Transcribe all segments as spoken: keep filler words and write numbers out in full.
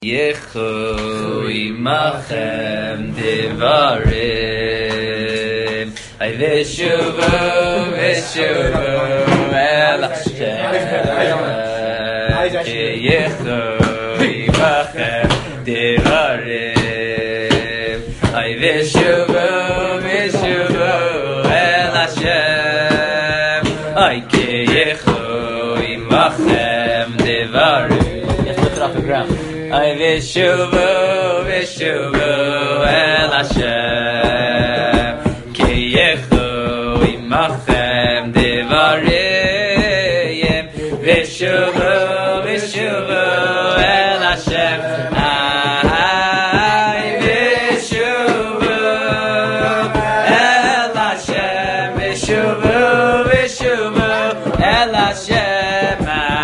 Yechui machem devarim I vishuvu vishuvu el Hashem Yechui machem devarim I vishuvu vishuvu el Hashem Yechui machem devarim. Yes, put it off the ground. I vishuvu, vishuvu el Hashem Ki yechu imachem devarim Vishuvu, vishuvu el Hashem I vishuvu el Hashem Vishuvu, vishuvu el Hashem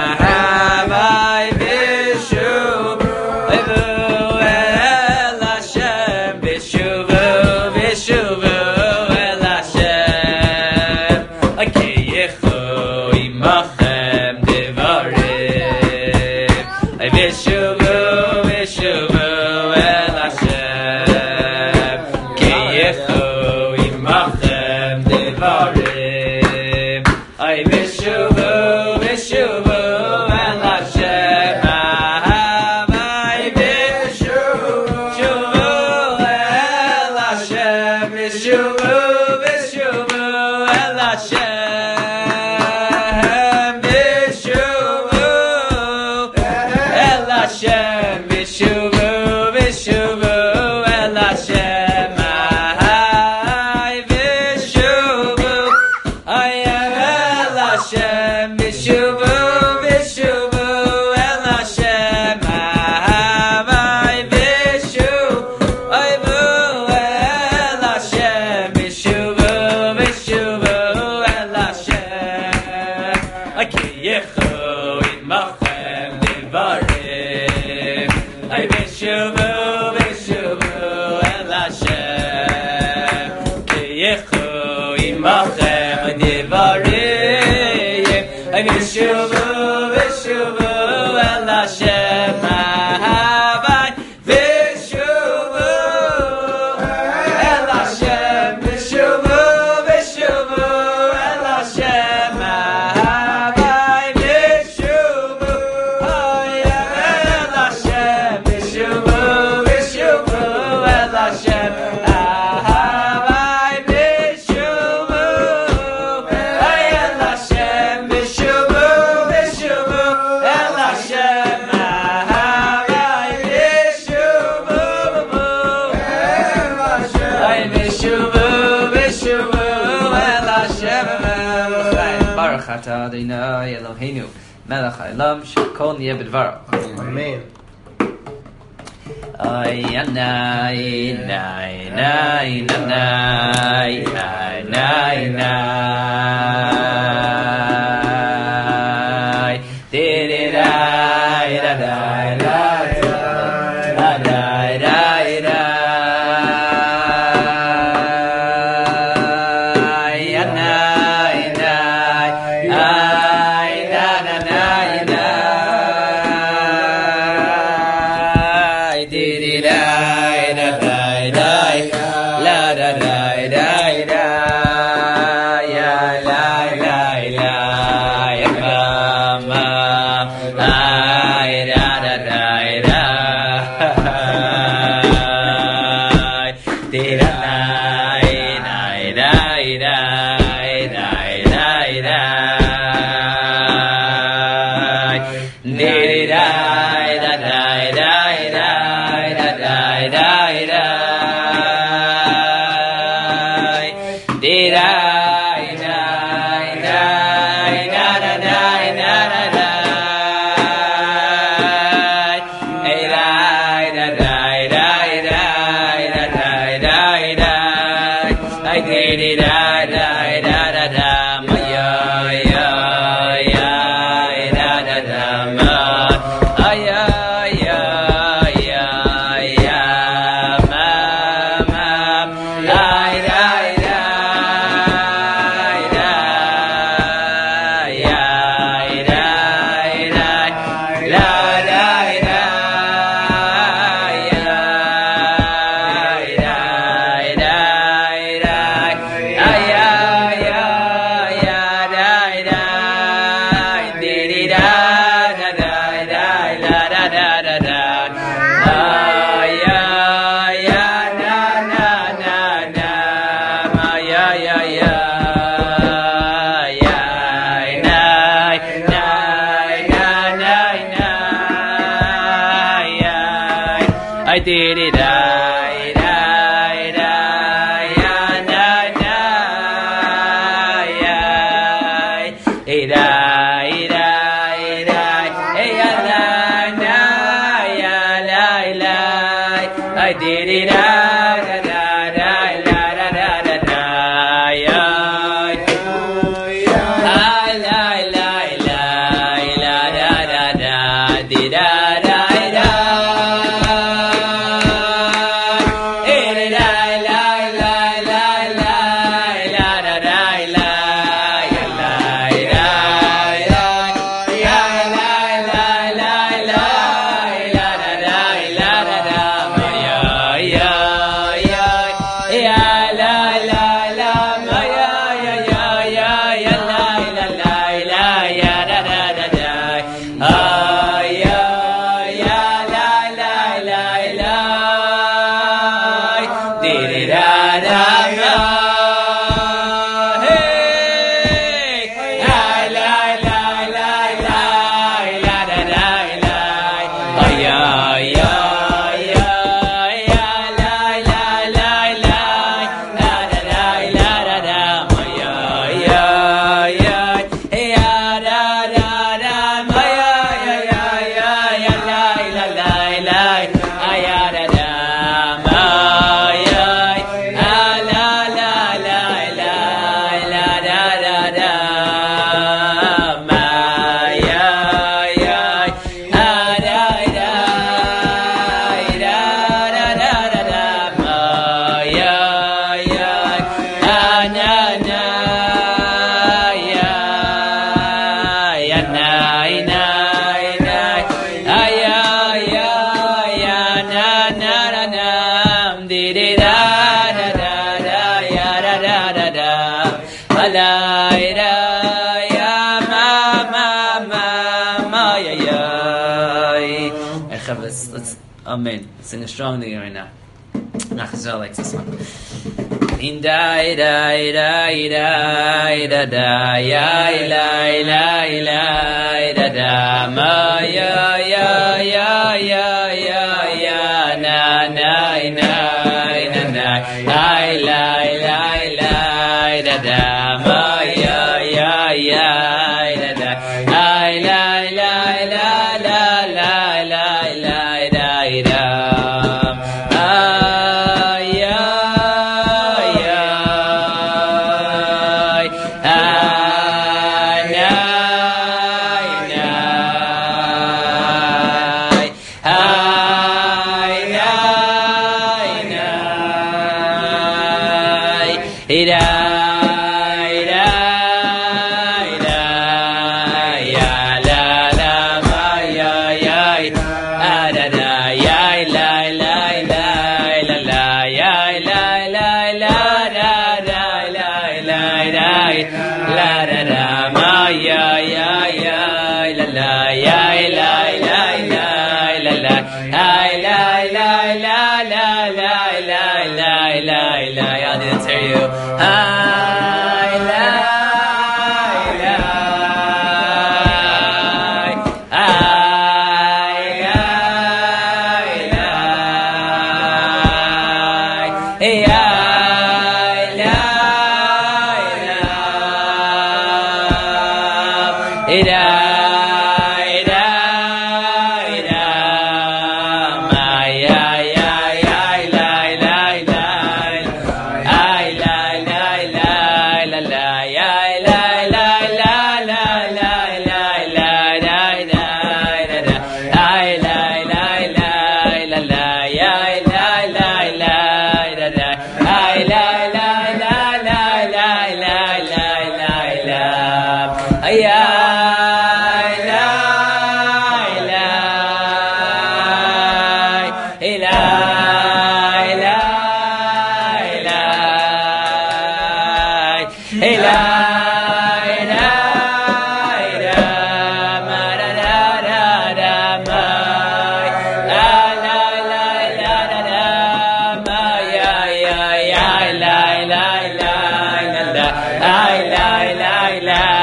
Adonai Eloheinu Melech Haolam Shekol Niyeh B'Dvaro. Amen. Ay nay nay nay nay nay nay nay di di da da da da da da da da. I did it, I, I, I did it, I, da, da, da, da, da, da, da, I, I, la, la, la, la, da, da, da, di, da, da, da, eh, da, la, la, la, la, la, da, da, la, ya, la, da, da, ya, la, la, la, la, la, da, da, la, da, da, ma, ya, ya, ya, ya, la, la, la, ma, ya, ya, ya, ya, ya, la, la, la, la, ya, da, da, da, da, ah, ya, ya, la, la, la, la, di, di, da, da, da, hey, la, la, la, la, la, la, da, da, la, ah, ya, ya, ya, ya, la, la, la, la, la, da, da, la, da, da, ma, ya, ya, ya, ya, da, da, da, ma, ya, ya, ya, ya, ya, la, la, la, la, ah, ya, da, da, ma, ya, ah, la, la, la, la, la, da, da, da, ma, ya, ya, ah, da, da, da, da, da, da, ma, ya, ya, ah, na, na, ya, ya, na, na, na, ah, ya, ya, ya, na, na, na, na, di, di, da, da, da, da, ya, da, da, da, da, ah, la, da, ya, ma, ma, ma, ma, ya, ya. Hey, Chav, let's, let's, amen. Sing a strong thing right now. Nachazal likes this one. In da da da da da da ya la la la da da ma ya ya ya ya ya ya na na na na na la la la la da da ma ya ya ya da da la la la la la la la la da da ah ya ya ah na na ah na na ida la da da ma ya ya ya la la ya la la la la la I la la la la la la la la la I didn't tell you I la la I la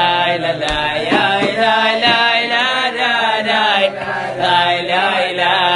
la la la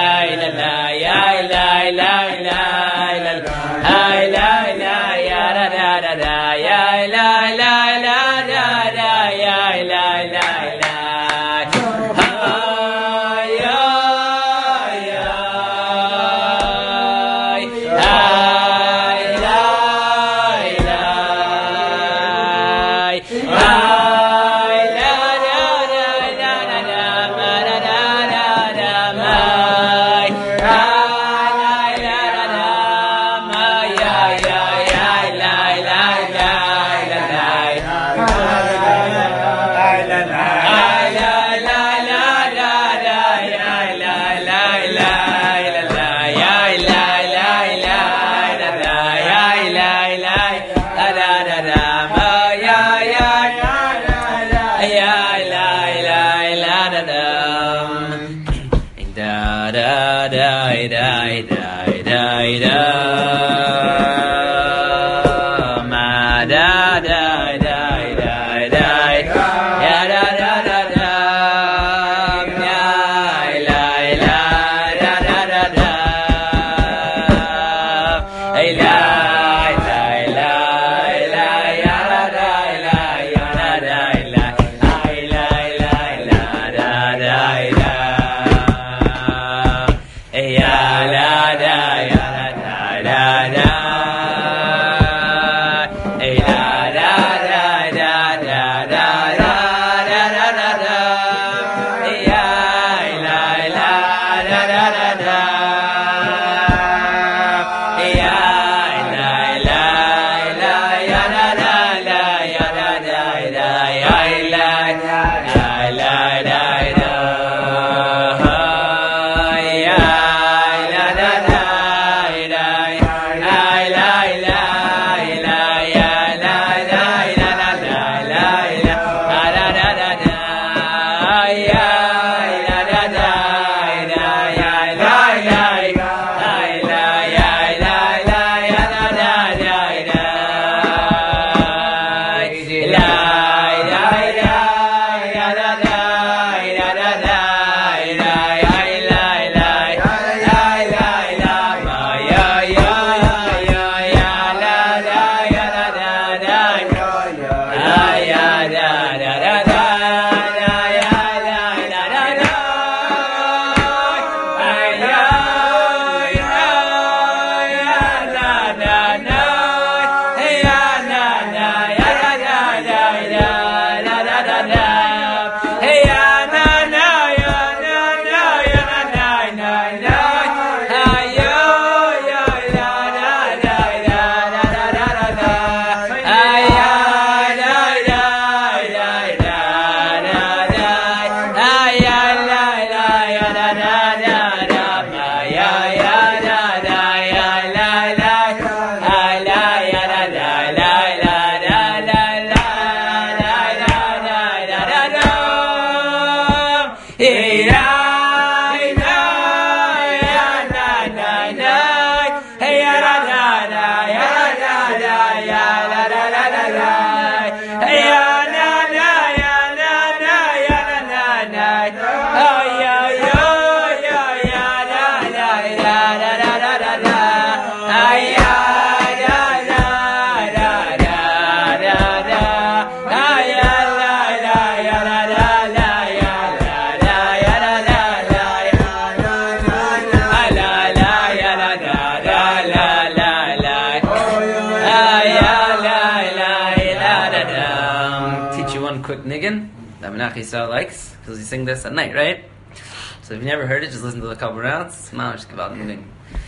that Menachem Yisrael likes, because we sing this at night, right? So if you never heard it, just listen to the couple rounds. Mamash Kavod moving.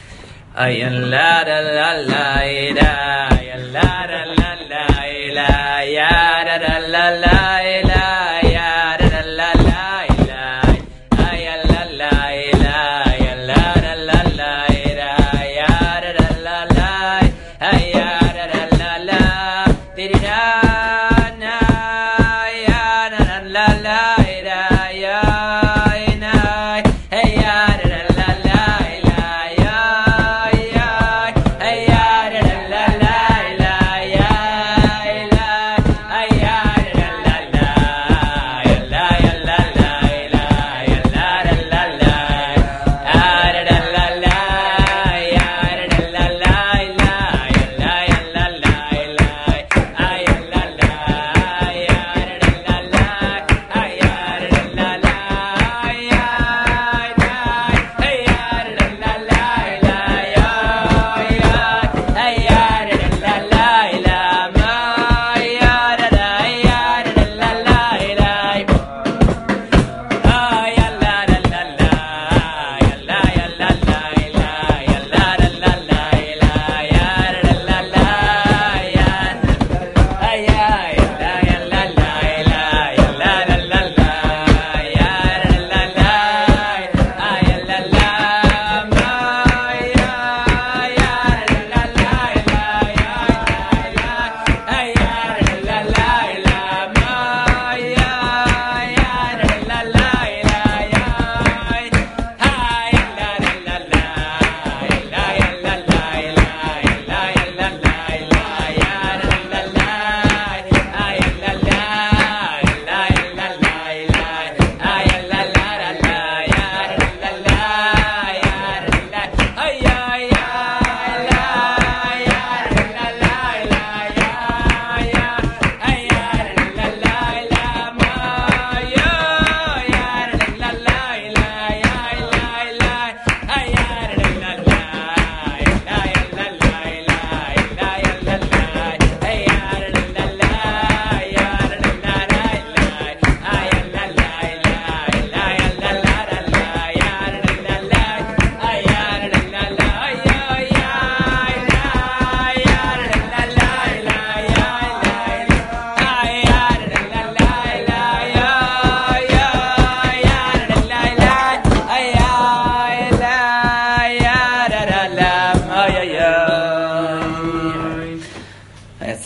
Ayan la da la la da, ayan la da la la la, ya da da la la la, ya da da la la la, ayan la la la, ayan la da la la da, ya da da la la, ayan da da la la, di di da. La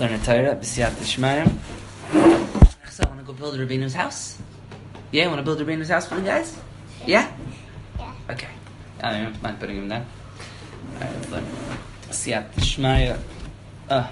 learn a Torah, B'siyat D'Shmayim. So I want to go build Rabbeinu's house. Yeah, want to build Rabbeinu's house for the guys? Yeah? Yeah. Okay. I don't mind putting him down. Alright, let's learn. B'siyat D'Shmayim. Uh.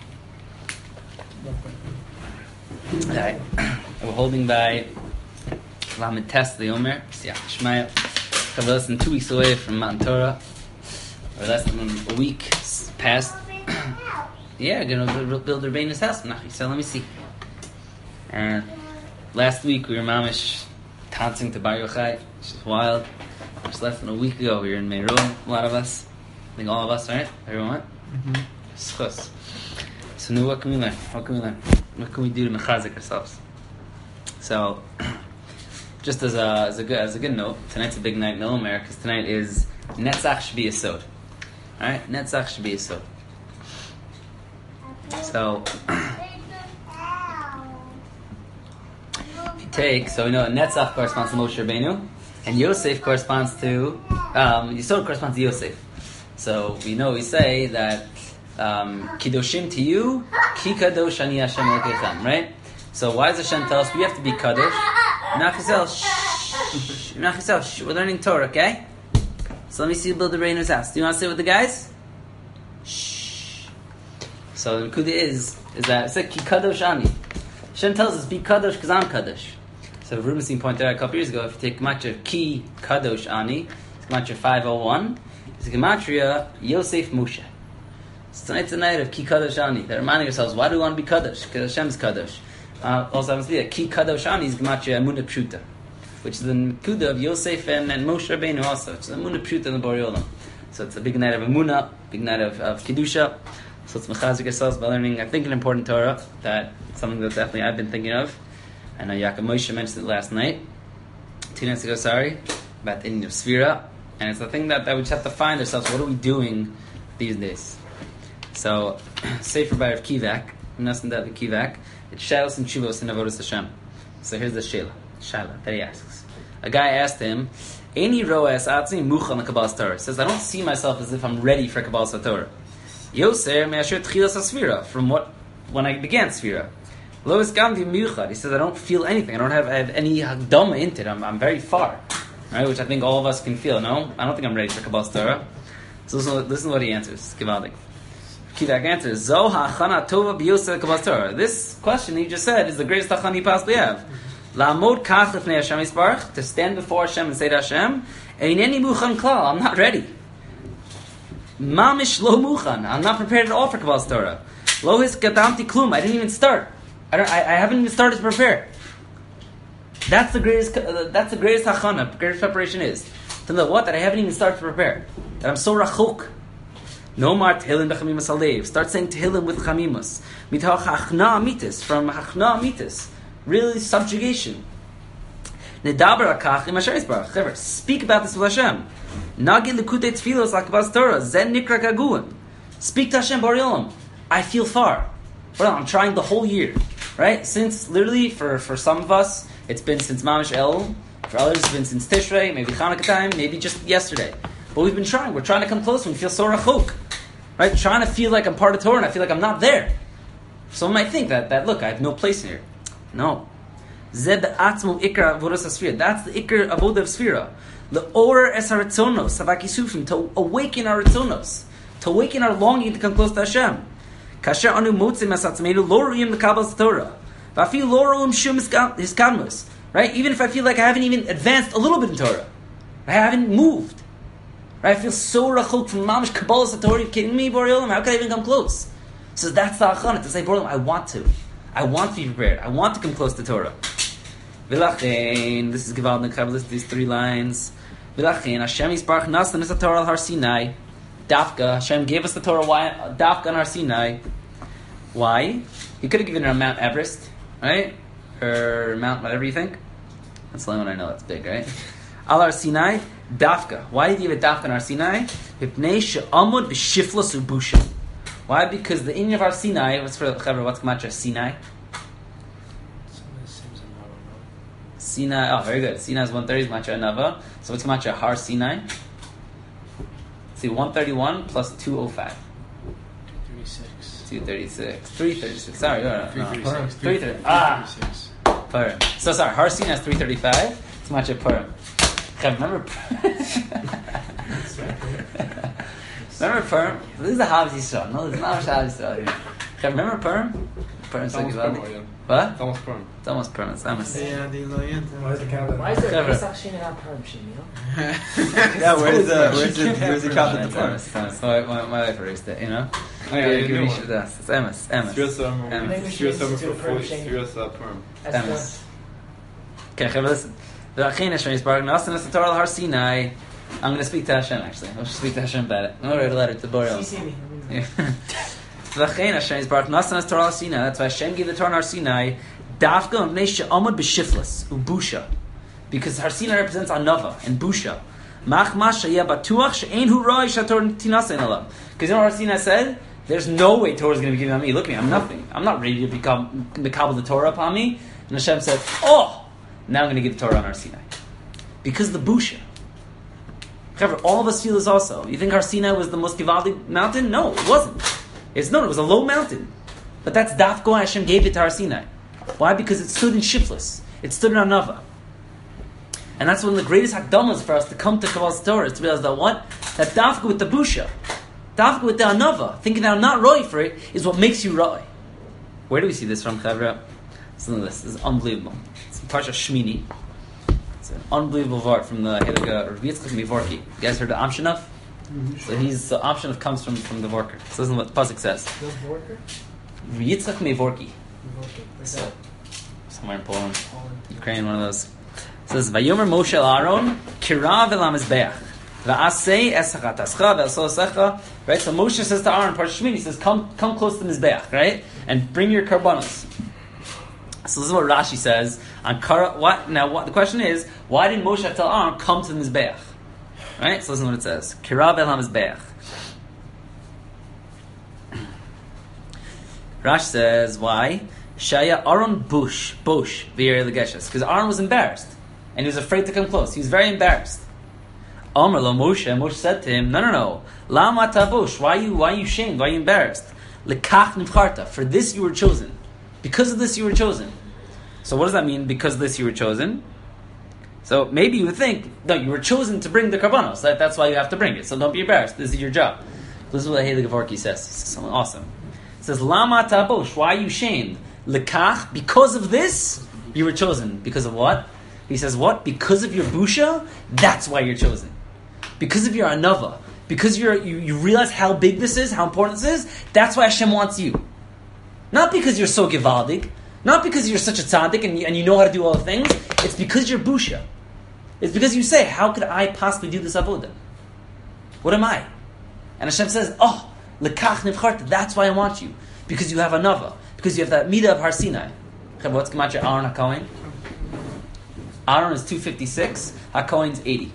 Alright. We're holding by Lamed Tes the Omer, B'siyat D'Shmayim. We're less than two weeks away from Mount Torah. We're less than a week past. Yeah, we're going to build Rabbeinu's house. So let me see. And last week we were mamish dancing to Bar Yochai, which is wild. Just less than a week ago we were in Meron, a lot of us. I think all of us, right? Everyone? Mm-hmm. Schus. So now what can we learn? What can we learn? What can we do to mechazik ourselves? So, just as a, as a good as a good note, tonight's a big night in Omer, because tonight is Netzach Shbi Yesod. Alright? Netzach Shbi Yesod. So, if you take, so we know Netzach corresponds to Moshe Rabbeinu, and Yosef corresponds to, um, Yesod corresponds to Yosef. So, we know we say that, um, Kiddushim to you, Ki Kadosh Ani Hashem Elokechem, right? So, why does Hashem tell us we have to be Kadosh? Nachisel, shh, Nachisel, shh, we're learning Torah, okay? So, let me see you build the Rabbeinu's house. Do you want to sit with the guys? Shh. So the Nekuda is is that it's like Ki Kadosh Ani. Hashem tells us be Kadosh because I'm Kadosh. So Rubenstein pointed out a couple years ago, if you take Gematria Ki Kadosh Ani, it's Gematria five oh one, it's Gematria Yosef Moshe. So tonight's the night of Ki Kadosh Ani. They're reminding ourselves, why do we want to be Kadosh? Because Hashem's Kadosh. Uh, also happens to be a Ki Kadosh Ani is Gematria Emunah Pshuta, which is the Nekuda of Yosef and, and Moshe Rabbeinu also. It's the Emunah Pshuta in the Borei Olam. So it's a big night of Emunah, big night of, of Kedusha. So it's mechazik yourselves by learning, I think, an important Torah, that something that definitely I've been thinking of. I know Yaakov Moshe mentioned it last night, two nights ago, sorry, about the ending of Sfira. And it's the thing that, that we just have to find ourselves, what are we doing these days? So, Sefer by Rav Kivak, Nasan David Kivak, it's Shalos and Chuvos in Avodas Hashem. So here's the Shaila, Shaila that he asks. A guy asked him, Eini roas atzi muchan l'Kabbalas Torah. Says, I don't see myself as if I'm ready for Kabbalas Torah. Yoser me'asher tchilas ha-sfira, from what when I began Sfira. Lo eskamti miuchad. He says I don't feel anything. I don't have, I have any hagdama into it. I'm, I'm very far, right? Which I think all of us can feel. No, I don't think I'm ready for Kabbalas Torah. So listen, listen to what he answers. Givaldik. Kivak answers Zo ha'achana tova b'yoser Kabbalas Torah. This question he just said is the greatest hachana you possibly have. La'amod kach lefnei Hashem yisbarach, to stand before Hashem and say to Hashem, Eineni muchan klal. I'm not ready. Mamish lo muchan. I'm not prepared at all for Kabbalas Torah. Lo his gadamti klum. I didn't even start. I don't. I, I haven't even started to prepare. That's the greatest. Uh, that's the greatest hachana. Greatest preparation is to know what that I haven't even started to prepare. That I'm so rachuk. No more tehillim b'chamimas alev. Start saying tehillim with chamimas. Mitach hachna amitis, from hachna amitis. Really subjugation. Nedaber akach im Hashem yisbarach. Speak about this with Hashem. Nagi lekutei tfilos l'Kabbalas Torah. Zen nikra gaguim. Speak to Hashem Borei Olam. I feel far. Well, I'm trying the whole year, right? Since literally for, for some of us, it's been since Mamish El. For others, it's been since Tishrei, maybe Chanukah time, maybe just yesterday. But we've been trying. We're trying to come close. We feel so rachuk, right? Trying to feel like I'm part of Torah, and I feel like I'm not there. Someone might think that that look, I have no place here. No. Zed atzmo ikra avodas hasfira. That's the ikra avodah of sfira. Le'or es haratzonos havakisufim, to awaken our ratzonos, to awaken our longing to come close to Hashem. Kasher anu motzim es atzmeinu lo ru'im l'Kabbalas Torah, v'afil lo ru'im shum hiskadmus. Right? Even if I feel like I haven't even advanced a little bit in Torah, I haven't moved. Right? I feel so rachok from mamish Kabbalas Torah. Are you kidding me, Borei Olam? How could I even come close? So that's the achana, to say, Borei Olam, I want to. I want to be prepared. I want to come close to Torah. V'lachein, this is Gevald Kabbalah, these three lines. V'lachein, Hashem yisbarach nasan es Torah al Har Sinai. Dafka, Hashem gave us the Torah. Why? Dafka on Har Sinai. Why? He could have given it on Mount Everest, right? Or Mount whatever you think. That's the only one I know that's big, right? Al Har Sinai, Dafka. Why did he give it Dafka on Har Sinai? Hipnei she'amud b'shiflas u'busha. Why? Because the inyan of Har Sinai, what's for Chaver, what's Gematria Sinai? Sinai, oh, very good. Sinai is one thirty, is Gematria Nava. So what's Gematria Har Sinai? See, one thirty-one plus two oh five. two thirty-six. two thirty-six, three thirty-six. Sorry, no, no, no. Purim. three thirty. Ah, Purim. So sorry, Har Sinai has three thirty-five. It's much of Purim. Remember, remember Purim? This is the Havas Yisrael. No, this is not Havas Yisrael here. Remember Purim? Purim's like Givaldi. What? It's almost Purim. It's almost Purim. It's almost. Why is the calendar? Why is there Clever. Pesach Sheni not Purim Sheni? Yeah, where's the where's the where's the calendar? It's Emes. It's Emes. My, my, my wife erased it, you know? Oh, yeah, you knew It's one. Emes. Emes. Sfiras um, Emes. Maybe we should Sfiras um, institute a for Purim full Sheni. Sfiras uh, Purim. Emes. Okay, Chaver, listen. The Achina Shreis Baruch Nasan Es Torah Har Sinai. I'm going to speak to Hashem, actually. I'll speak to Hashem about it. I'm going to write a letter to Boreal. C C me. The Achina Shreis Baruch Nasan Es Torah Har Sinai. That's why Hashem gave the Torah Har Sinai. Dafka and Nesha Amud B'Shiflas Ubusha, because Har Sinai represents Anava and Busha. Mach Masha Yeh Batuach She'ein Hu Roi Shator Tinasein Alav. Because you know what Har Sinai said? There's no way Torah is going to be given on me. Look at me, I'm nothing. I'm not ready to become Mekabel the Torah upon me. And Hashem said, "Oh, now I'm going to give the Torah on Har Sinai," because the Busha. However, all of us feel this also. You think Har Sinai was the most Givaldi mountain? No, it wasn't. It's no, it was a low mountain. But that's Dafko Hashem gave it to Har Sinai. Why? Because it stood in Shiflus. It stood in Anava. And that's one of the greatest hakdamas for us to come to Kabbalah's Torah, is to realize that what? That Dafka with the Busha, Dafka with the Anava, thinking that I'm not Roy for it, is what makes you Roy. Where do we see this from, Chavra? Listen to this. This is unbelievable. It's in Parsha Shmini. It's an unbelievable vart from the Hidaga Rav Yitzchak Mevorki. You guys heard of Amshinov? So he's, so Amshinov comes from, from the Vorker. So listen to what the Pasuk says. The worker? Rav Yitzchak Mevorki. Where's So, that? somewhere in Poland, Poland. Ukraine, one of those. It says, Vayomer Moshe el Aaron, Kirav el HaMizbeach, Va'asei esachat ascha ve'aso esecha. Right? So Moshe says to Aaron, Parsha Shmini, he says, come, come close to the Mizbeach, right? And bring your karbanos. So this is what Rashi says. On Kara, what, now, what, the question is, why did Moshe tell Aaron, come to the Mizbeach? Right? So listen to what it says. Kirav el HaMizbeach. Rashi says, why? Shaya Aaron Bush, Bush, V'yer Legeshes. Because Aaron was embarrassed. And he was afraid to come close. He was very embarrassed. Amar lo Moshe, Moshe said to him, no, no, no. Lama tabush, why are you, why are you shamed? Why are you embarrassed? Lekach nivcharta, for this you were chosen. Because of this you were chosen. So what does that mean, because of this you were chosen? So maybe you would think, no, you were chosen to bring the karbanos. That, that's why you have to bring it. So don't be embarrassed. This is your job. This is what Hei Gavorki says. He says something awesome. It says, Lama tabush, why are you shamed? Lekach, because of this, you were chosen. Because of what? He says, what? Because of your busha, that's why you're chosen. Because of your anava. Because you're, you, you realize how big this is, how important this is, that's why Hashem wants you. Not because you're so givaldig, not because you're such a tzaddik and you, and you know how to do all the things, it's because you're busha. It's because you say, how could I possibly do this avodah? What am I? And Hashem says, oh, lekach nivcharta, that's why I want you. Because you have anava. Because you have that midah of Har Sinai. What's Gematria Aaron HaKohen? Aaron is two fifty-six, HaKohen's eighty.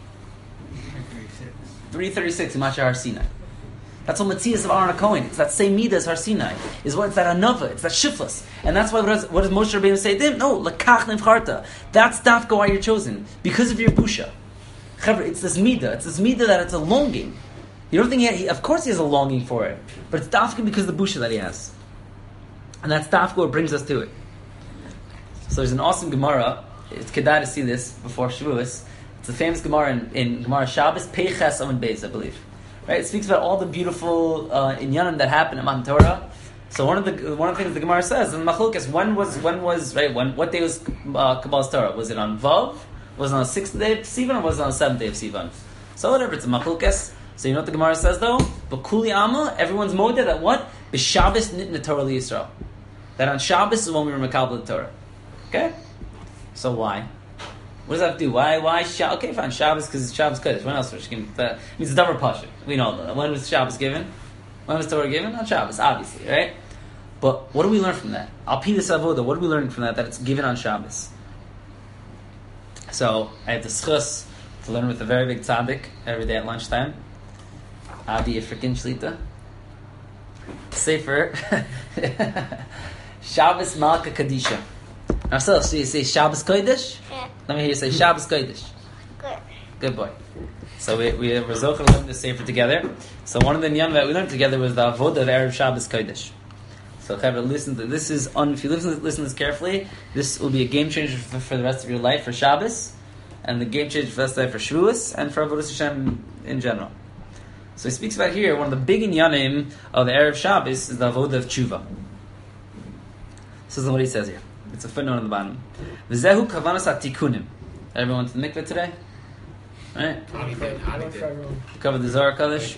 three thirty-six, Gematria Har Sinai. That's what Matthias of Aaron HaKohen. It's that same midah as Har Sinai. Is what it's that anava, it's that shiflas. And that's why what does, what does Moshe Rabbeinu say to him? No, lekach nivcharta. That's dafka why you're chosen. Because of your busha. It's this midah. It's this midah that it's a longing. You don't think he, he of course he has a longing for it. But it's dafka because of the busha that he has. And that's dafka what brings us to it. So there's an awesome Gemara. It's kedai to see this before Shavuos. It's a famous Gemara in, in Gemara Shabbos, Peiches Amud Beis, I believe. Right? It speaks about all the beautiful uh, inyanim that happened in Matan Torah. So one of the one of the things the Gemara says in Machlokes, when was when was right when what day was uh, Kabbalah's Torah? Was it on Vav? Was it on the sixth day of Sivan, or was it on the seventh day of Sivan? So whatever, it's a Machlokes. So you know what the Gemara says though? But Kuli Amma, everyone's modeh that what? B'Shabbos nitna Torah liYisrael. That on Shabbos is when we were Mekabel the Torah. Okay? So why? What does that have to do? Why? Why? Sha- okay, fine. Shabbos because it's Shabbos Kodesh. When else? It means it's a double pasuk. We know that. When was Shabbos given? When was Torah given? On Shabbos, obviously, right? But what do we learn from that? Al Pi Des Avoda. What do we learn from that? That it's given on Shabbos. So I had the schus to learn with a very big tzaddik every day at lunchtime. Adi African Shlita. Sefer Shabbos Malka Kadisha. Now, so, so you say Shabbos Kodesh? Yeah. Let me hear you say Shabbos Kodesh. Good. Good boy. So we we were zocher to learn the sefer together. So one of the nyan that we learned together was the avodah of Erev Shabbos Kodesh. So, Chaver, listen to this. Is on. If you listen, listen to this carefully, this will be a game changer for, for the rest of your life for Shabbos, and the game changer for the rest of your life for Shavuos, and for Avodas Hashem in general. So he speaks about here one of the big inyanim of the Erev Shabbos is the avodah of tshuva. This is what he says here. It's a footnote on the bottom. V'zehu kavanas atikunim. Everyone to the mikveh today, right? Cover the Zohar Kaddish.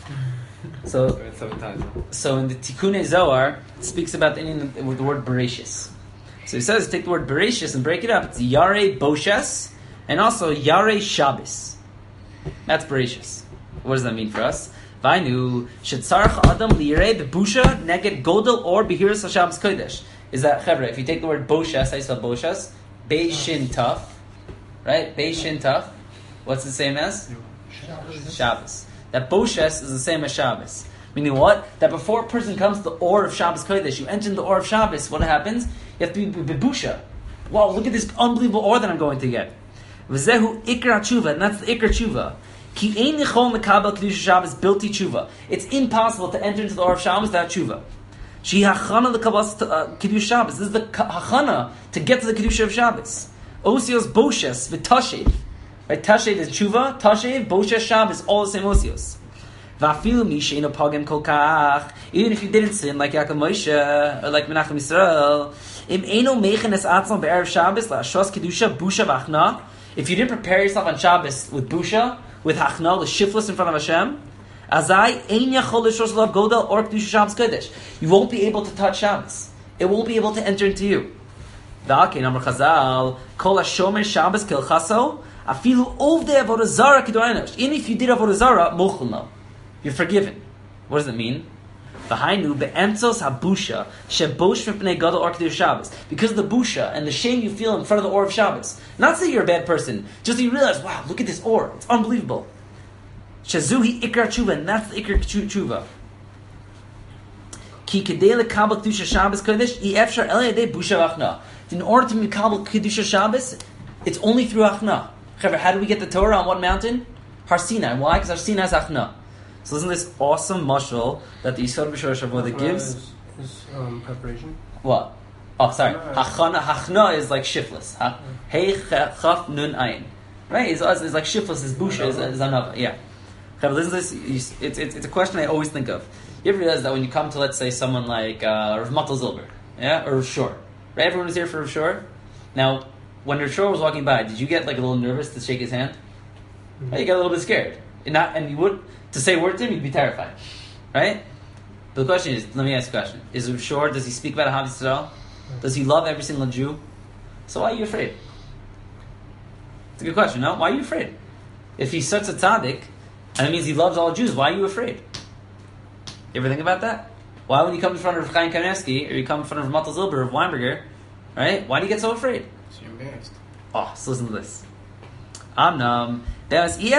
So, so in the Tikkun Zohar, it speaks about the Indian with the word Bereshis. So he says, take the word Bereshis and break it up. It's Yare Boshas and also Yare Shabbos. That's Bereshis. What does that mean for us? Vainu shetzarach adam liyirei bebusha neged godel or behiras Shabbos kodesh. Is that chevra? If you take the word Boshas, how you spell Boshas? Bei shin taf, right? Bei shin taf. What's the same as? Shabbos. Shabbos. That Boshas is the same as Shabbos. Meaning what? That before a person comes to the Or of Shabbos Kodesh, you enter the Or of Shabbos, what happens? You have to be Bebusha. Wow, look at this unbelievable Or that I'm going to get. V'zehu Ikra Tshuva, and that's the Ikra Tshuva. Ki ein yichol mekabel Kedusha Shabbos bilti Tshuva. It's impossible to enter into the Or of Shabbos without Tshuva. She hachana the Kabbalas Kedusha Shabbos. This is the hachana to get to the Kedusha of Shabbos. Osios Boshas v'tashev. Right, Tashev is Tshuva, Tashev, Boshas, Shabbos, all the same osios. Va'afilu mi she'eino pagem kol kach, even if you didn't sin like Yaakov Moshe, or like Menachem Yisrael, im eino meichen es atzon be'erev Shabbos, la'ashos kedusha, busha v'achna, if you didn't prepare yourself on Shabbos with busha, with hachna, with shiftless in front of Hashem, azai ein yachol l'shos lav godel or kedusha Shabbos kodesh. You won't be able to touch Shabbos. It won't be able to enter into you. V'akein amar Chazal, kol hashomer Shabbos kilchaso, afilu ovde avodah zara kedorainosh. Even if you did avodah zara, mochel, you're forgiven. What does it mean? V'hainu be'emtzos habusha shebosh mipnei gadol or kedusha Shabbos. Because of the busha and the shame you feel in front of the or of Shabbos. Not say you're a bad person, just that you realize, wow, look at this or. It's unbelievable. Shazuhi ikar tshuva, and that's the ikar tshuva. Ki kedei lekabel kedusha Shabbos kodesh i efshar el yedei busha v'achna. In order to mekabel kedusha Shabbos, it's only through achna. How do we get the Torah on what mountain? Har Sinai. Why? Because Har Sinai is achna. So listen to this awesome mashal that the Yisod B'Shor Shavuot gives. Is, is um, preparation. What? Oh, sorry. Hachana, hachna is like shiftless. Ha? Hey chaf nun ayin. Right? It's, it's like shiftless. Is busha is, is another. Yeah. Listen to this. It's, it's it's a question I always think of. You ever realize that when you come to, let's say, someone like uh, Rav Matal Zilber, yeah, or Rav Shor, right? Everyone was here for Rav Shor. Now, when Rav Shor was walking by, did you get like a little nervous to shake his hand? Mm-hmm. Right? You got a little bit scared, and not, and you would to say a word to him, you'd be terrified, right? But the question is, let me ask a question: is Rav Shor, does he speak about Ahav Yisrael? Does he love every single Jew? So why are you afraid? It's a good question. No, why are you afraid? If he's such a tzaddik, and it means he loves all Jews, why are you afraid? You ever think about that? Why, when you come in front of Chaim Kanievsky, or you come in front of Matal Zilber of Weinberger, right? Why do you get so afraid? So you're embarrassed. Oh, so listen to this. Amnam. He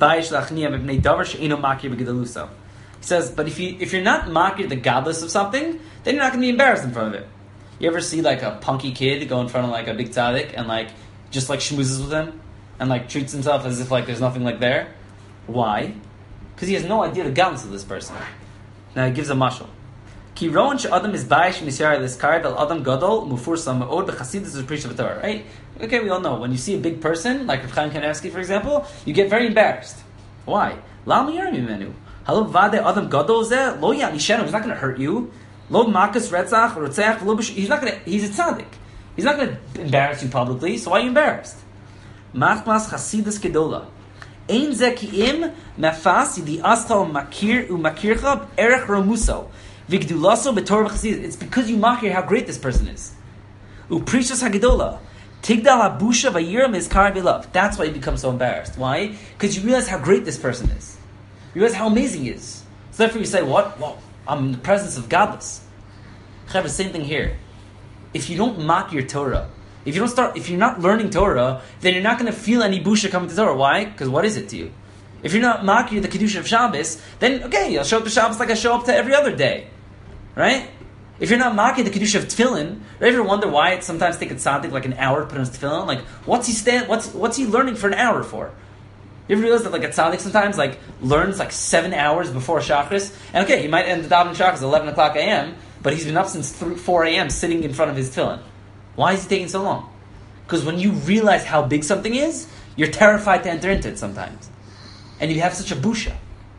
says, but if you if you're not makir the godless of something, then you're not going to be embarrassed in front of it. You ever see like a punky kid go in front of like a big tzaddik and like just like schmoozes with him and like treats himself as if like there's nothing like there? Why? Because he has no idea the godless of this person. Now he gives a mashal. Ki ro'on she'adam is bayish misyar l'skar vel adam gadol mufursam me'od b'chasidus u'prish of Torah. Right? Okay, we all know when you see a big person like Rav Chaim Kanievsky, for example, you get very embarrassed. Why? Lama yarim mimenu. Halo vade adam gadol zeh lo yalishenu. He's not going to hurt you. Lo makas retzach rotzeach lo b'sh. He's not going to. He's a tzaddik. He's not going to embarrass you publicly. So why are you embarrassed? Machmas chasidus gedola. Ein zekiim nafas yidi astal makir umakircha erech romuso vigdulaso betorah v'chasidus. It's because you makir how great this person is. Uprishas hagedola. Tigdal habusha vayiram is kar v'lov. That's why you become so embarrassed. Why? Because you realize how great this person is. You realize how amazing he is. So therefore you say, what? Well, I'm in the presence of godless. Chav, the same thing here. If you don't mock your Torah, if you don't start, if you're not learning Torah, then you're not going to feel any busha coming to Torah. Why? Because what is it to you? If you're not mocking the Kedusha of Shabbos, then okay, I'll show up to Shabbos like I show up to every other day. Right? If you're not mocking the Kedusha of Tefillin, you ever wonder why it sometimes take a tzaddik like an hour to put on his Tefillin? Like, what's he stand? What's what's he learning for an hour for? You ever realize that like a tzaddik sometimes like learns like seven hours before Shachris? And okay, he might end the davening Shachris at eleven o'clock a.m., but he's been up since three, four a.m. sitting in front of his tefillin. Why is he taking so long? Because when you realize how big something is, you're terrified to enter into it sometimes. And you have such a busha.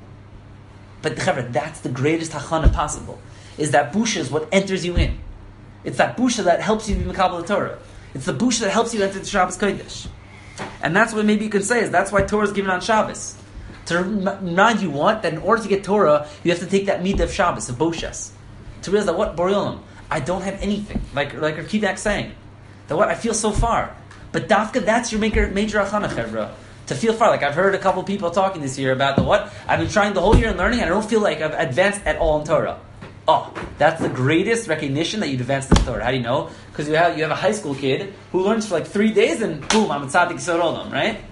But chavra, that's the greatest hachana possible. Is that busha is what enters you in. It's that busha that helps you be Mekabel Torah. It's the busha that helps you enter the Shabbos Kodesh. And that's what maybe you can say is that's why Torah is given on Shabbos. To remind you what? That in order to get Torah, you have to take that midah of Shabbos, of Boshas. To realize that what? Borei Olam, I don't have anything. Like like Rakivak's saying. That what? I feel so far. But dafka, that's your major, major achana, chevra. To feel far. Like I've heard a couple people talking this year about the what? I've been trying the whole year and learning and I don't feel like I've advanced at all in Torah. Oh, that's the greatest recognition that you've advanced in Torah. How do you know? Because you have you have a high school kid who learns for like three days and boom, I'm a tzaddik yisod olam, right?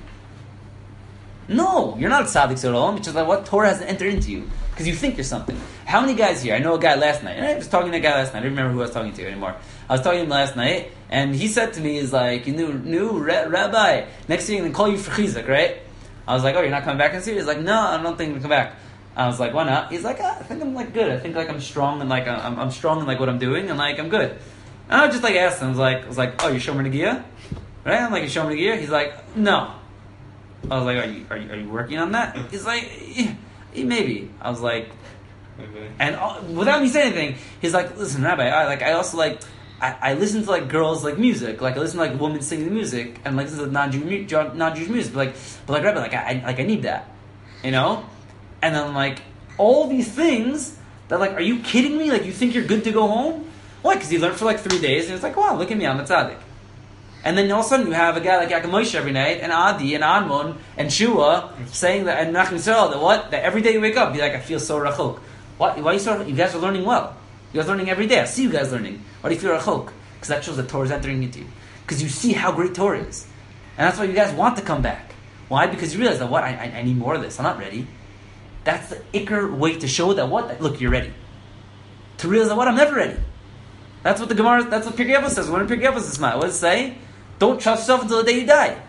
No, you're not a tzaddik yisod olam. It's just like what Torah has entered into you because you think you're something. How many guys here? I know a guy last night. I was talking to a guy last night. I don't remember who I was talking to anymore. I was talking to him last night, and he said to me, "Is like, you new, new rabbi. Next thing they call you for chizuk, right?" I was like, "Oh, you're not coming back in series?" He's like, "No, I don't think I'm come back." I was like, "Why not?" He's like, ah, "I think I'm like good. I think like I'm strong and like I'm, I'm strong in like what I'm doing and like I'm good." And I just like asked him, I was like, "I was like, oh, you shomer negiah, right?" I'm like, "You shomer negiah?" He's like, "No." I was like, "Are you are you, are you working on that?" He's like, yeah, "Maybe." I was like, okay. And uh, without me saying anything, he's like, "Listen, Rabbi, I like I also like I, I listen to like girls like music, like I listen to like women singing music and like this is non-Jewish non-Jewish music, but like but like Rabbi, like I like I need that, you know." And then like all these things that like, are you kidding me? Like you think you're good to go home? Why? Because he learned for like three days and it's like, wow, look at me, I'm a tzaddik. And then all of a sudden you have a guy like Yaakov Moshe every night, and Adi, and Anmon, and Shua saying that, and Nachman Yisrael, that what? That every day you wake up, be like, I feel so rachok. What? Why are you so? You guys are learning well. You guys are learning every day. I see you guys learning. Why do you feel rachok? Because that shows that Torah is entering into you. Because you see how great Torah is, and that's why you guys want to come back. Why? Because you realize that what? I, I, I need more of this. I'm not ready. That's the ikr way to show that what? That, look, you're ready. To realize that what? I'm never ready. That's what the Gemara, that's what Pirkei Avos says. When Pirkei Avos is smart, what does it say? Don't trust yourself until the day you die.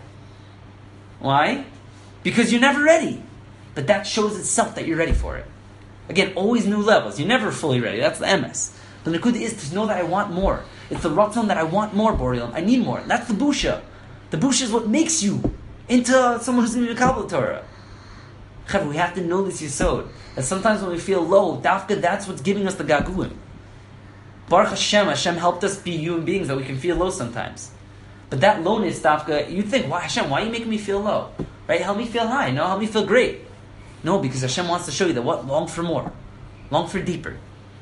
Why? Because you're never ready. But that shows itself that you're ready for it. Again, always new levels. You're never fully ready. That's the M S. The Nakuda is to know that I want more. It's the Ratzon that I want more, Borei Olam. I need more. That's the Busha. The Busha is what makes you into someone who's in the Kabbalah Torah. We have to know this Yisod. That sometimes when we feel low, Dafka, that's what's giving us the Gaguim. Baruch Hashem, Hashem helped us be human beings that we can feel low sometimes. But that lowness, Dafka, you think, why Hashem, why are you making me feel low? Right? Help me feel high. No, help me feel great. No, because Hashem wants to show you that what? Long for more. Long for deeper.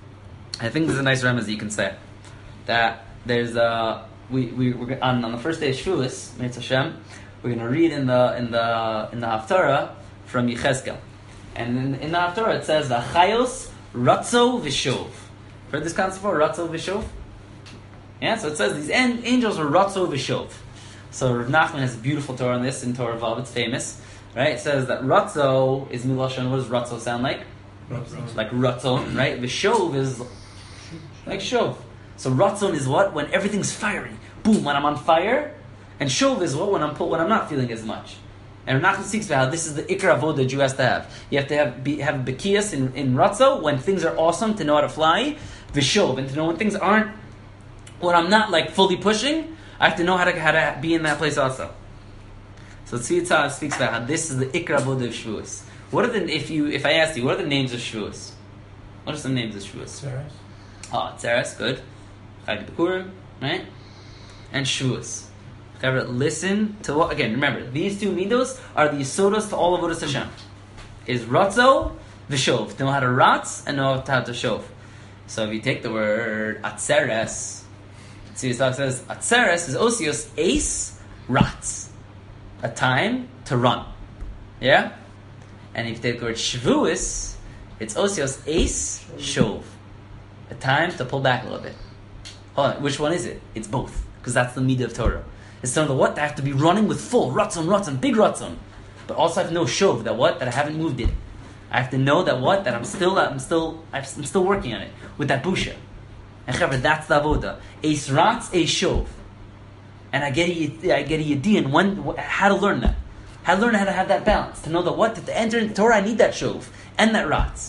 I think there's a nice remez you can say. That there's a, we, we, we're on, on the first day of Shavuos, Mitzvah Hashem, we're going to read in the, in the, in the Haftarah from Yechezkel. And in, in the Haftarah it says, V'chayos ratzo v'shov. Heard this concept before? Ratzo v'shov? Yeah, so it says these an- angels are ratzo v'shov. So Rav Nachman has a beautiful Torah on this, in Torah Vav, it's famous. Right? It says that ratzo is milashon. What does ratzo sound like? Ratzon. Like ratzon, right? V'shov is like shov. So ratzon is what? When everything's fiery. Boom, when I'm on fire. And shov is what? When I'm when I'm not feeling as much. And Rav Nachman speaks about how this is the ikra avodah that you has to have. You have to have be, have bekias in, in ratzo when things are awesome, to know how to fly. V'shov, and to know when things aren't, when I'm not like fully pushing, I have to know how to how to be in that place also. So Tzvi Tzad speaks about how this is the ikra avodah of Shavuos. What are the if you if I asked you what are the names of Shavuos? What are some names of Shavuos? Tzeres. Oh, Tzeres, good. Chag Bikurim, right? And Shavuos. However, listen to what again. Remember, these two midos are the yisodos to all of Avodas Hashem. Is ratzo v'shov, to know how to ratz and know how to shov. So if you take the word atzeres, see, it says atzeres is osios ace ratz, a time to run. Yeah, and if you take the word Shavuos, it's osios ace shov, a time to pull back a little bit. Hold on, which one is it? It's both, because that's the midah of Torah. It's to know the what? I have to be running with full ratzon, ratzon, big ratzon. But also I have to know shov, that what? That I haven't moved it. I have to know that what? That I'm still, I'm still, I'm still working on it with that busha. And chaver, that's the avoda. Eis ratz, eis shov. And I get a, I get a yedian when how to learn that, how to learn how to have that balance, to know that what? To enter into Torah, I need that shov and that ratz.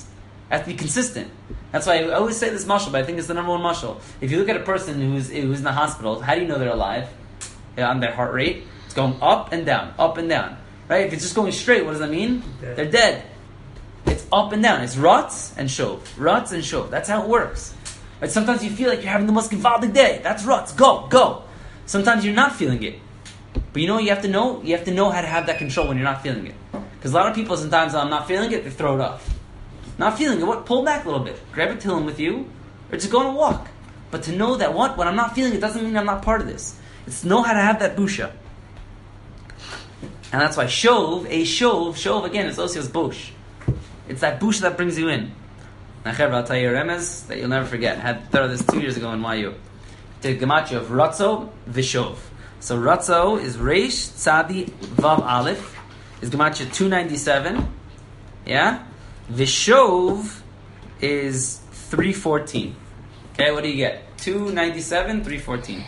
It has to be consistent. That's why I always say this mashal, but I think it's the number one mashal. If you look at a person who's who's in the hospital, how do you know they're alive? Yeah, on their heart rate, it's going up and down, up and down. Right? If it's just going straight, what does that mean? Dead. They're dead. It's up and down. It's rutz and shov. Rutz and shov. That's how it works. Right? Sometimes you feel like you're having the most gewaldig day. That's rutz. Go, go. Sometimes you're not feeling it. But you know what you have to know? You have to know how to have that control when you're not feeling it. Because a lot of people sometimes, I'm not feeling it, they throw it off. Not feeling it, what? Pull back a little bit. Grab a tillum with you, or just go on a walk. But to know that what? When I'm not feeling it, doesn't mean I'm not part of this. It's to know how to have that busha. And that's why shov, a shov, shov again, is also bosh. It's that busha that brings you in. Now, Chaver, I'll tell you a remez that you'll never forget. I had to throw this two years ago in Y U. The gematria of ratzo, vishov. So ratzo is reish, tzadi, vav, aleph. Is gematria two ninety-seven. Yeah? Vishov is three fourteen. Okay, what do you get? two ninety-seven, three fourteen.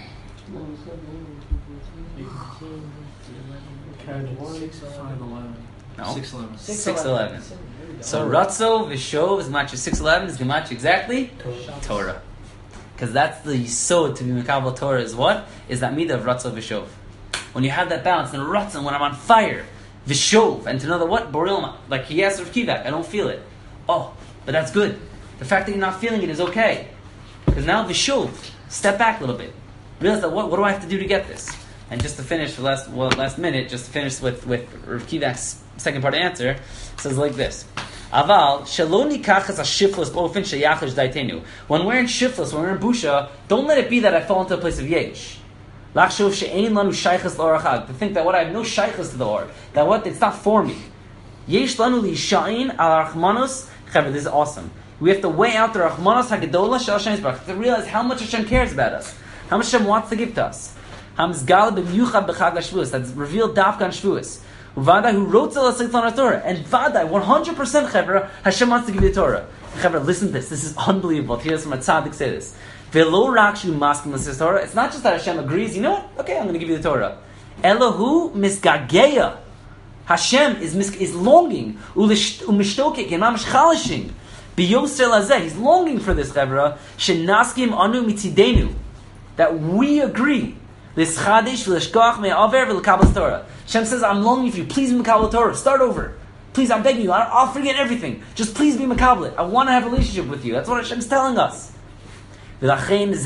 No. six eleven. six eleven. So Ratzo, Vishov is gematria six eleven, is gematria exactly? Torah. Because that's the yisod to be Mekabel Torah is what? Is that midah of Ratzo, Vishov. When you have that balance, and Ratzo, when I'm on fire, Vishov, and to know that what? Borilma, like he asked Rav Kivak, I don't feel it. Oh, but that's good. The fact that you're not feeling it is okay. Because now Vishov, step back a little bit. Realize that what, what do I have to do to get this? And just to finish the last well, last minute, just to finish with, with Rav Kivak's second part of the answer, says like this. Aval, shaloni kachas ashiflos ofin sheyachish daitenu. When we're in shiflos, when we're in busha, don't let it be that I fall into a place of yesh. Lachshov she'ein lanu shaychas l'orachag. To think that what I have no shaychas to the or, that what it's not for me. Yesh lanu li sha'in al rachmanos. Chaver, this is awesome. We have to weigh out the rachmanos hagedola shel Hashem's baruch to realize how much Hashem cares about us, how much Hashem wants to give to us. Hamzgal b'miyuchad b'chag Shavuos. That's revealed dafka on Shavuos. Uvadai who wrote the Torah, and Vadai one hundred percent Chaver, Hashem wants to give you the Torah. Chaver, listen to this. This is unbelievable. Here's from a tzaddik say this. Velo rakshu maskim l'sis Torah. It's not just that Hashem agrees. You know what? Okay, I'm going to give you the Torah. Elohu misgageya. Hashem is mis- is longing. Umishtoke kenamish chalishing. Biyoser lazeh. He's longing for this Chaver. Shenaskim anu mitzidenu. That we agree. This chadish v'leshkoach me'aver v'lekabel Torah. Hashem says, I'm longing for you. Please be Mekabel Torah. Start over. Please, I'm begging you. I'll forget everything. Just please be Mekabel. I want to have a relationship with you. That's what Hashem's telling us. This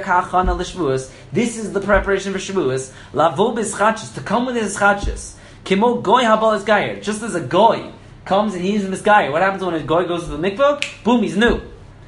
is the preparation for Shavuos. Lavo b'schachos, to come with his schachos. Kimo goy habal is gayer. Just as a goy comes and he's misgayer. What happens when a goy goes to the mikvah? Boom, he's new.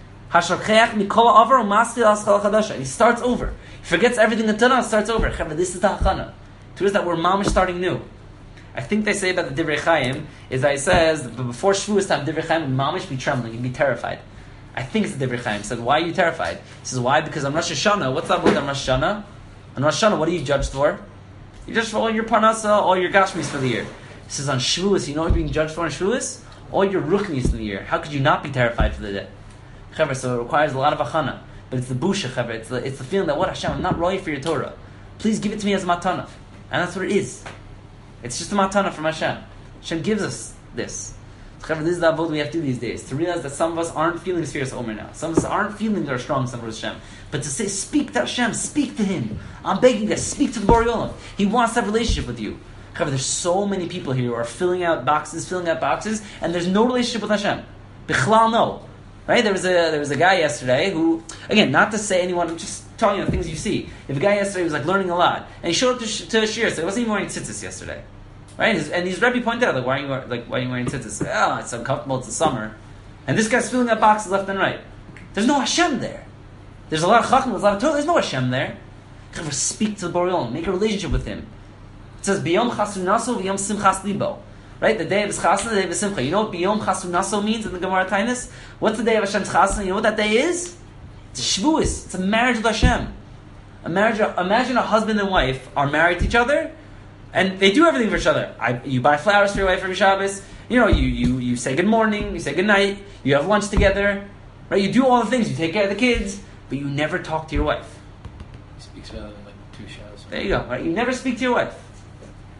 He starts over. He forgets everything until now, starts over. This is the hachana. To us that we're mamish starting new. I think they say about the Divrei Chaim is that it says that before Shavuos time, Divrei Chaim would mamish be trembling and be terrified. I think it's the Divrei Chaim. Said, why are you terrified? He says, why? Because on Rosh Hashanah, what's up with on Rosh Hashanah? On Rosh Hashanah, what are you judged for? You judged for all your parnasa, all your gashmis for the year. He says on Shavuos, you know what you're being judged for on Shavuos? All your ruchnis in the year. How could you not be terrified for the day? Chaver, so it requires a lot of achana. But it's the busha, Chaver. It's the, it's the feeling that, what, Hashem, I'm not roy for your Torah. Please give it to me as matana. And that's what it is. It's just a matana from Hashem. Hashem gives us this. Chaver, this is the avodah we have to do these days. To realize that some of us aren't feeling Sfiras Omer now. Some of us aren't feeling our strong Sfiras Hashem. But to say, speak to Hashem, speak to Him. I'm begging you guys, speak to the Borei Olam. He wants to have a relationship with you. Chaver, there's so many people here who are filling out boxes, filling out boxes, and there's no relationship with Hashem. Bichlal no. Right? There was a there was a guy yesterday who, again, not to say anyone, I'm just telling you the things you see. If a guy yesterday was like learning a lot, and he showed up to, sh- to a shir, so he wasn't even wearing tzitzis yesterday, right? His, and his Rebbe pointed out, like, why are you wear, like why are you wearing tzitzis? Oh, it's uncomfortable. It's the summer, and this guy's filling up boxes left and right. There's no Hashem there. There's a lot of chacham, there's a lot of Torah. There's no Hashem there. Speak to the Borei Olam, make a relationship with Him. It says biyom chasunaso v'yom simchas libo. Right, the day of his chasna, the day of his simcha. You know what biyom chasunaso means in the Gemara Tainis? What's the day of Hashem's chasna? You know what that day is? It's Shavuos. It's a marriage with Hashem. A marriage. Imagine a husband and wife are married to each other, and they do everything for each other. I, you buy flowers for your wife every Shabbos. You know, you, you you say good morning, you say good night, you have lunch together. Right, you do all the things. You take care of the kids, but you never talk to your wife. He speaks about it in like two shows. There you go. Right, you never speak to your wife.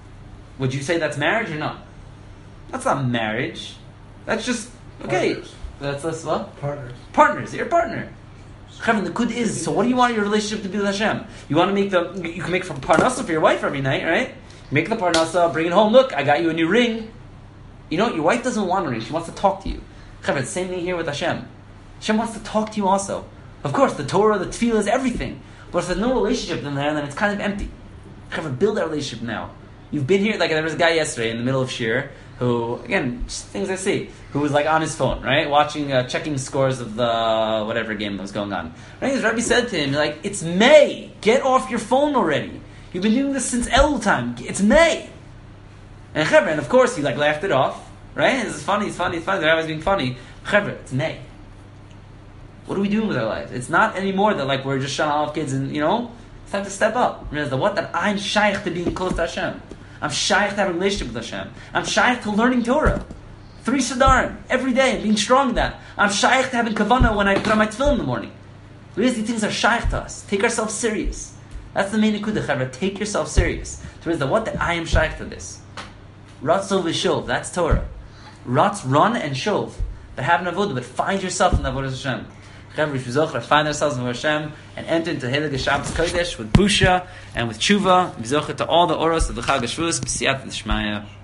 Would you say that's marriage or not? That's not marriage. That's just, okay, That's us what? Partners. Partners. You're a partner. Chaver, the good is, so what do you want your relationship to be with Hashem? You want to make the, you can make from parnasa for your wife every night, right? Make the parnasa, bring it home. Look, I got you a new ring. You know, your wife doesn't want a ring. She wants to talk to you. Chaver, same thing here with Hashem. Hashem wants to talk to you also. Of course, the Torah, the tefillah is everything. But if there's no relationship in there, then it's kind of empty. Chaver, build that relationship now. You've been here, like there was a guy yesterday in the middle of Shir, who, again, just things I see, who was like on his phone, right? Watching, uh, checking scores of the whatever game that was going on. Right? His Rebbe said to him, like, it's May. Get off your phone already. You've been doing this since Elul time. It's May. And Chaver, and of course he like laughed it off, right? This is funny, it's funny, it's funny. The Rebbe's being funny. Chaver, it's May. What are we doing with our lives? It's not anymore that like we're just showing off kids and, you know, it's time to step up. Realize that what? That I'm shaykh to being close to Hashem. I'm shaykh to having a relationship with Hashem. I'm shaykh to learning Torah. Three Siddharim every day and being strong in that. I'm shaykh to having kavanah when I put on my tefillin in the morning. Realize these things are shaykh to us. Take ourselves serious. That's the main nekudah, Chaver. Take yourself serious. To realize that what? That I am shaykh to this. Ratzov v'shov. That's Torah. Ratz, run and shov. But have an avodah, but find yourself in the avodah Hashem. Chaver, we should find ourselves in Hashem and enter into Heilige Shabbos Kodesh with Busha and with Tshuva. We to all the oros of the Chag HaShavuos, B'siyat D'Shmaya.